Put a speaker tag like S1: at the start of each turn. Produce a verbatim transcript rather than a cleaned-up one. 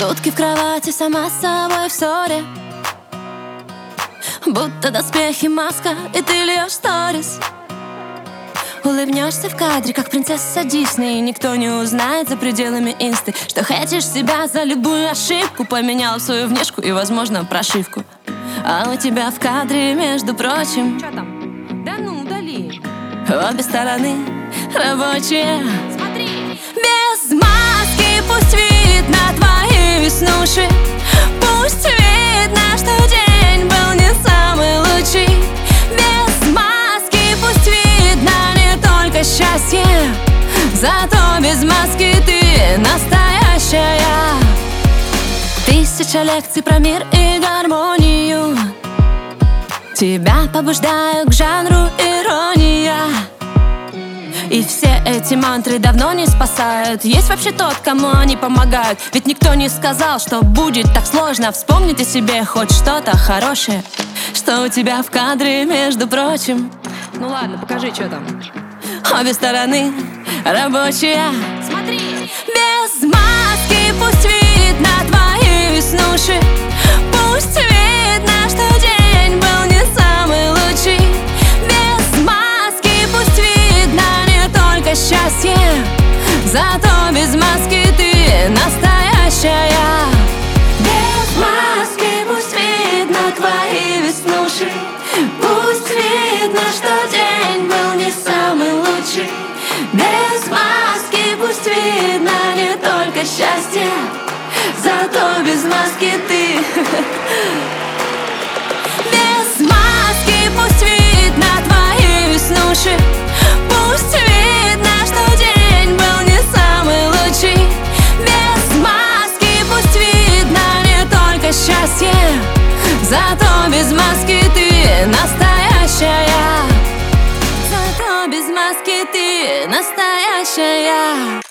S1: Сутки в кровати, сама с собой в ссоре, будто доспехи, маска, и ты льешь сторис. Улыбнешься в кадре, как принцесса Дисней, и никто не узнает за пределами инсты, что хейтишь себя за любую ошибку. Поменяла свою внешку и, возможно, прошивку. А у тебя в кадре, между прочим,
S2: Чё там? Да ну, удали.
S1: обе стороны рабочие.
S2: Смотри.
S1: Без маски пусть видно твои веснушки, пусть видно, что день был не самый лучший. Без маски пусть видно не только счастье, зато без маски ты настоящая. Тысяча лекций про мир и гармонию тебя побуждают к жанру ирония. И все эти мантры давно не спасают. Есть вообще тот, кому они помогают? Ведь никто не сказал, что будет так сложно вспомнить о себе хоть что-то хорошее, что у тебя в кадре, между прочим.
S2: Ну ладно, покажи, что там.
S1: Обе стороны рабочие.
S2: Смотри.
S1: Без маски пусть видно твои веснушки, пусть видно, что день был не самый лучший. Без маски пусть видно не только счастье, зато без маски ты настоящая. Без маски пусть видно твои веснушки, пусть видно, что день был не самый лучший. Без маски пусть видно не только счастье, зато без маски ты. Без маски пусть видно твои веснушки, пусть видно, что день был не самый лучший. Без маски пусть видно не только счастье, зато без маски ты настоящая. Зато без маски ты настоящая.